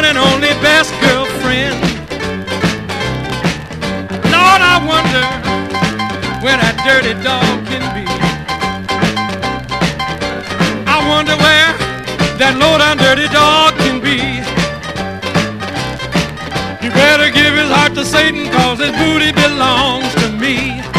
one and only best girlfriend. Lord, I wonder where that dirty dog can be. I wonder where that low-down dirty dog can be. You better give his heart to Satan, 'cause his booty belongs to me.